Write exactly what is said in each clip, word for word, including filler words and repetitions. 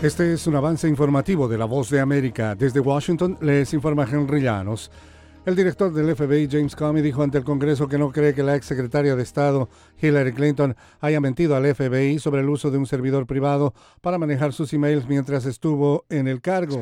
Este es un avance informativo de La Voz de América. Desde Washington les informa Henry Llanos. El director del F B I, James Comey, dijo ante el Congreso que no cree que la ex secretaria de Estado, Hillary Clinton, haya mentido al F B I sobre el uso de un servidor privado para manejar sus emails mientras estuvo en el cargo.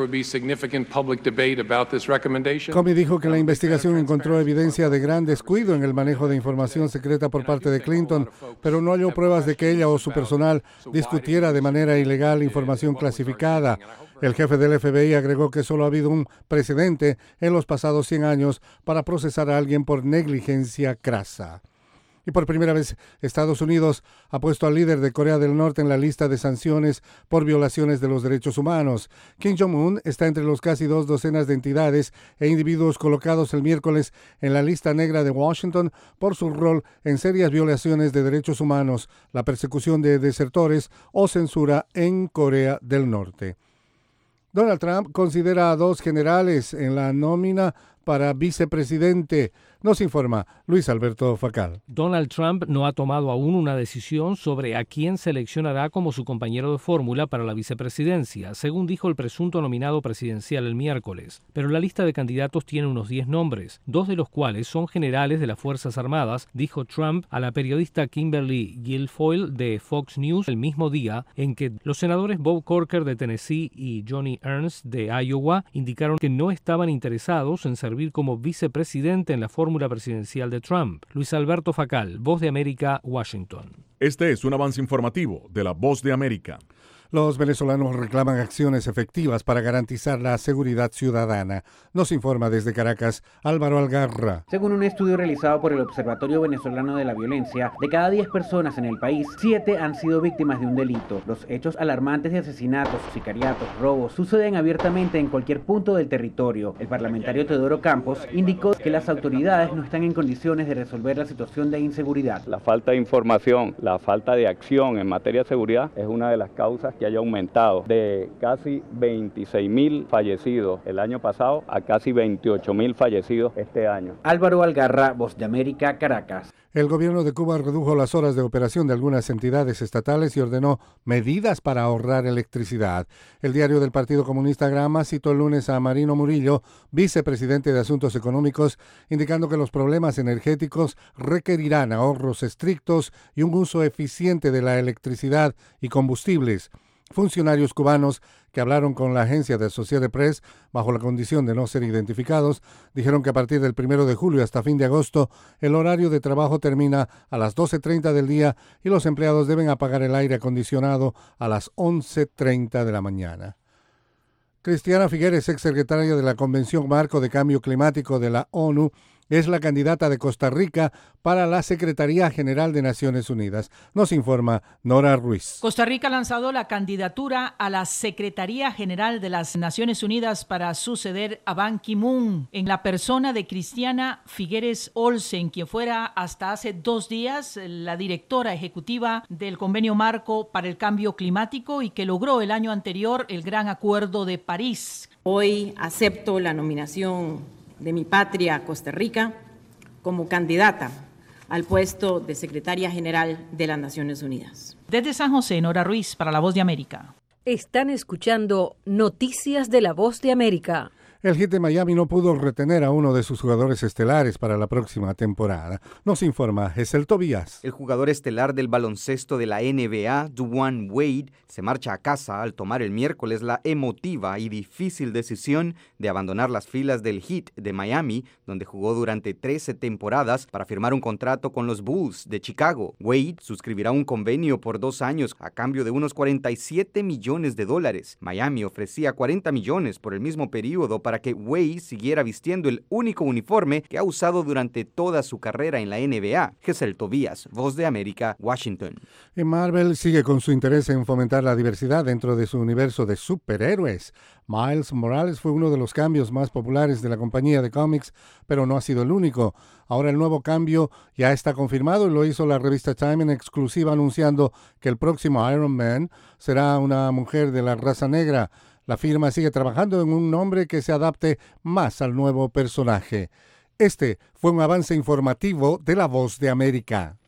Comey dijo que la investigación encontró evidencia de gran descuido en el manejo de información secreta por parte de Clinton, pero no halló pruebas de que ella o su personal discutiera de manera ilegal información clasificada. El jefe del F B I agregó que solo ha habido un precedente en los pasados cien años para procesar a alguien por negligencia crasa. Y por primera vez, Estados Unidos ha puesto al líder de Corea del Norte en la lista de sanciones por violaciones de los derechos humanos. Kim Jong-un está entre los casi dos docenas de entidades e individuos colocados el miércoles en la lista negra de Washington por su rol en serias violaciones de derechos humanos, la persecución de desertores o censura en Corea del Norte. Donald Trump considera a dos generales en la nómina para vicepresidente. Nos informa Luis Alberto Facal. Donald Trump no ha tomado aún una decisión sobre a quién seleccionará como su compañero de fórmula para la vicepresidencia, según dijo el presunto nominado presidencial el miércoles. Pero la lista de candidatos tiene unos diez nombres, dos de los cuales son generales de las Fuerzas Armadas, dijo Trump a la periodista Kimberly Guilfoyle de Fox News el mismo día en que los senadores Bob Corker de Tennessee y Johnny Ernst de Iowa indicaron que no estaban interesados en servir como vicepresidente en la fórmula presidencial de Trump. Luis Alberto Facal, Voz de América, Washington. Este es un avance informativo de La Voz de América. Los venezolanos reclaman acciones efectivas para garantizar la seguridad ciudadana. Nos informa desde Caracas Álvaro Algarra. Según un estudio realizado por el Observatorio Venezolano de la Violencia, de cada diez personas en el país, siete han sido víctimas de un delito. Los hechos alarmantes de asesinatos, sicariatos, robos suceden abiertamente en cualquier punto del territorio. El parlamentario Teodoro Campos indicó que las autoridades no están en condiciones de resolver la situación de inseguridad. La falta de información, la falta de acción en materia de seguridad es una de las causas que haya aumentado de casi veintiséis mil fallecidos el año pasado a casi veintiocho mil fallecidos este año. Álvaro Algarra, Voz de América, Caracas. El gobierno de Cuba redujo las horas de operación de algunas entidades estatales y ordenó medidas para ahorrar electricidad. El diario del Partido Comunista Grama citó el lunes a Marino Murillo, vicepresidente de Asuntos Económicos, indicando que los problemas energéticos requerirán ahorros estrictos y un uso eficiente de la electricidad y combustibles. Funcionarios cubanos que hablaron con la agencia de Associated Press bajo la condición de no ser identificados dijeron que a partir del primero de julio hasta fin de agosto el horario de trabajo termina a las doce treinta del día y los empleados deben apagar el aire acondicionado a las once treinta de la mañana. Cristiana Figueres, exsecretaria de la Convención Marco de Cambio Climático de la ONU, es la candidata de Costa Rica para la Secretaría General de Naciones Unidas. Nos informa Nora Ruiz. Costa Rica ha lanzado la candidatura a la Secretaría General de las Naciones Unidas para suceder a Ban Ki-moon en la persona de Cristiana Figueres Olsen, quien fuera hasta hace dos días la directora ejecutiva del Convenio Marco para el Cambio Climático y que logró el año anterior el Gran Acuerdo de París. Hoy acepto la nominación de mi patria, Costa Rica, como candidata al puesto de Secretaria General de las Naciones Unidas. Desde San José, Nora Ruiz, para La Voz de América. Están escuchando Noticias de La Voz de América. El Heat de Miami no pudo retener a uno de sus jugadores estelares para la próxima temporada. Nos informa Gesel Tobías. El jugador estelar del baloncesto de la N B A, Dwyane Wade, se marcha a casa al tomar el miércoles la emotiva y difícil decisión de abandonar las filas del Heat de Miami, donde jugó durante trece temporadas para firmar un contrato con los Bulls de Chicago. Wade suscribirá un convenio por dos años a cambio de unos cuarenta y siete millones de dólares. Miami ofrecía cuarenta millones por el mismo periodo para para que Wade siguiera vistiendo el único uniforme que ha usado durante toda su carrera en la N B A. Gesel Tobías, Voz de América, Washington. Y Marvel sigue con su interés en fomentar la diversidad dentro de su universo de superhéroes. Miles Morales fue uno de los cambios más populares de la compañía de cómics, pero no ha sido el único. Ahora el nuevo cambio ya está confirmado y lo hizo la revista Time en exclusiva anunciando que el próximo Iron Man será una mujer de la raza negra. La firma sigue trabajando en un nombre que se adapte más al nuevo personaje. Este fue un avance informativo de La Voz de América.